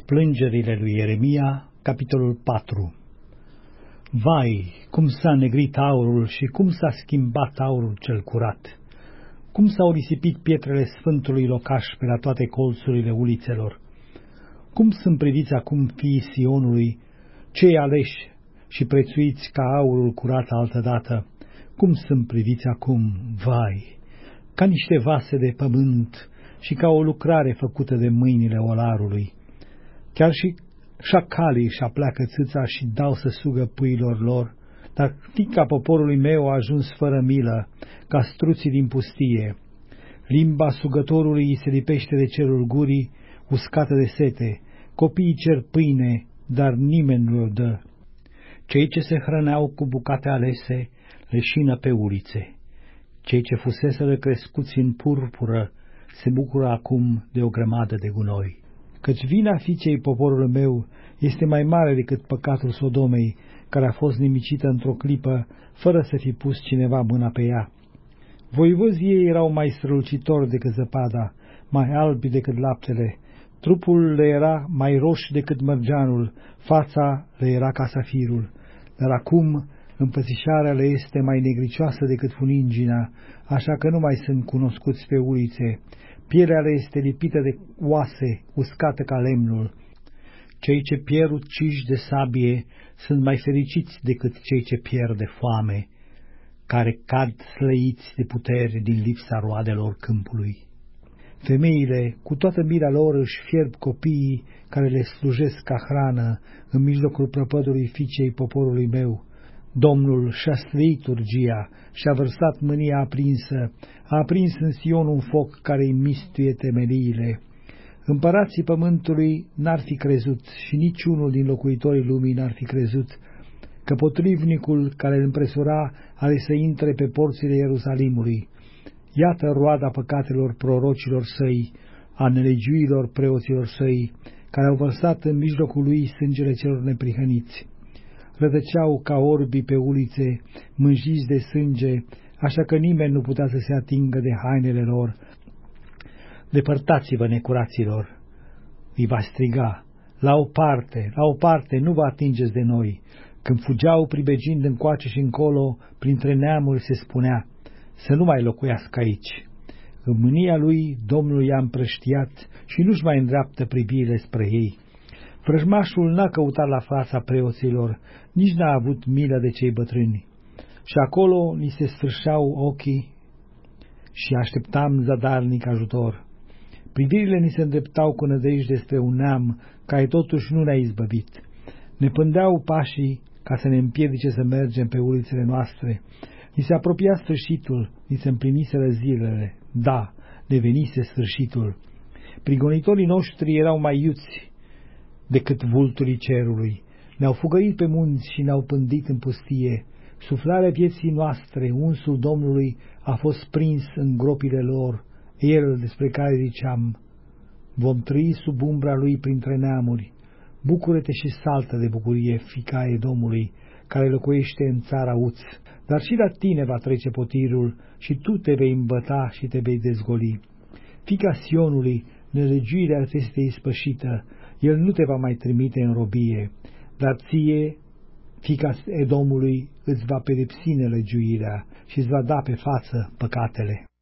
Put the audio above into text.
Plângerile lui Ieremia, capitolul 4. Vai, cum s-a negrit aurul și cum s-a schimbat aurul cel curat! Cum s-au risipit pietrele sfântului locaș pe la toate colțurile ulițelor! Cum sunt priviți acum fiii Sionului, cei aleși și prețuiți ca aurul curat altădată! Cum sunt priviți acum, vai, ca niște vase de pământ și ca o lucrare făcută de mâinile olarului! Chiar și șacalii își apleacă țâța și dau să sugă puiilor lor, dar fica poporului meu a ajuns fără milă, ca struții din pustie. Limba sugătorului îi se lipește de cerul gurii, uscată de sete. Copiii cer pâine, dar nimeni nu o dă. Cei ce se hrăneau cu bucate alese leșină pe ulițe. Cei ce fuseseră crescuți în purpură se bucură acum de o grămadă de gunoi. Căci vina fiicei poporului meu este mai mare decât păcatul Sodomei, care a fost nimicită într-o clipă, fără să fi pus cineva mâna pe ea. Voivozii ei erau mai strălucitori decât zăpada, mai albi decât laptele, trupul le era mai roș decât mărgeanul, fața le era ca safirul. Dar acum împățișarea le este mai negricioasă decât funingina, așa că nu mai sunt cunoscuți pe ulițe. Pielea le este lipită de oase, uscată ca lemnul. Cei ce pierd uciși de sabie sunt mai fericiți decât cei ce pierd de foame, care cad slăiți de puteri din lipsa roadelor câmpului. Femeile, cu toată mila lor, își fierb copiii care le slujesc ca hrană în mijlocul prăpădului fiicei poporului meu. Domnul și-a slăit urgia și-a vărsat mânia aprinsă, a aprins în Sion un foc care îi mistuie temeliile. Împărații pământului n-ar fi crezut și niciunul din locuitorii lumii n-ar fi crezut că potrivnicul care îl împresura are să intre pe porțile Ierusalimului. Iată roada păcatelor prorocilor săi, a nelegiuilor preoților săi, care au vărsat în mijlocul lui sângele celor neprihăniți. Rătăceau ca orbii pe ulițe, mânjiți de sânge, așa că nimeni nu putea să se atingă de hainele lor. Depărtați-vă, necuraților! Îi va striga, la o parte, nu vă atingeți de noi! Când fugeau pribegind încoace și încolo, printre neamuri se spunea, să nu mai locuiască aici. În mânia lui, Domnul i-a împrăștiat și nu-și mai îndreaptă privirile spre ei. Vrăjmașul n-a căutat la fața preoților, nici n-a avut milă de cei bătrâni. Și acolo ni se sfârșeau ochii și așteptam zadarnic ajutor. Privirile ni se îndreptau cu nădejde spre un neam care totuși nu ne-a izbăvit. Ne pândeau pașii ca să ne împiedice să mergem pe ulițele noastre. Ni se apropia sfârșitul, ni se împliniseră zilele. Da, ne venise sfârșitul. Prigonitorii noștri erau mai iuți decât vulturii cerului. Ne-au fugărit pe munți și ne-au pândit în pustie. Suflarea vieții noastre, unsul Domnului, a fost prins în gropile lor, el despre care ziceam, vom trăi sub umbra lui printre neamuri. Bucură-te și saltă de bucurie, fiica Edomului, care locuiește în țara Uț. Dar și la tine va trece potirul și tu te vei îmbăta și te vei dezgoli. Fiica Sionului, nelegiuirea ți este ispășită, el nu te va mai trimite în robie, dar ție, fiica Edomului, îți va pedepsi nelegiuirea și îți va da pe față păcatele.